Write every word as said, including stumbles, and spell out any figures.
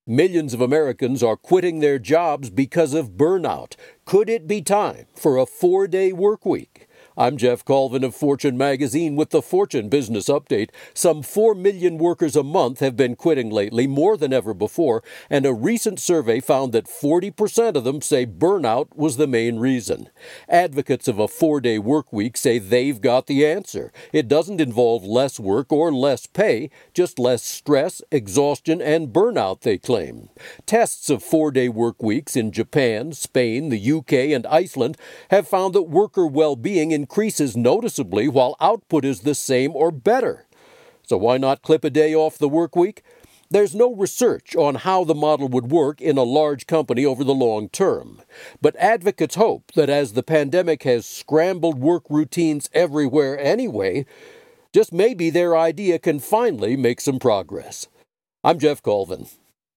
Millions of Americans are quitting their jobs because of burnout. Could it be time for a four-day work week? I'm Jeff Colvin of Fortune Magazine with the Fortune Business Update. Some four million workers a month have been quitting lately, more than ever before, and a recent survey found that forty percent of them say burnout was the main reason. Advocates of a four-day work week say they've got the answer. It doesn't involve less work or less pay, just less stress, exhaustion, and burnout, they claim. Tests of four-day work weeks in Japan, Spain, the U K, and Iceland have found that worker well-being increases noticeably while output is the same or better. So why not clip a day off the work week? There's no research on how the model would work in a large company over the long term. But advocates hope that as the pandemic has scrambled work routines everywhere anyway, just maybe their idea can finally make some progress. I'm Jeff Colvin.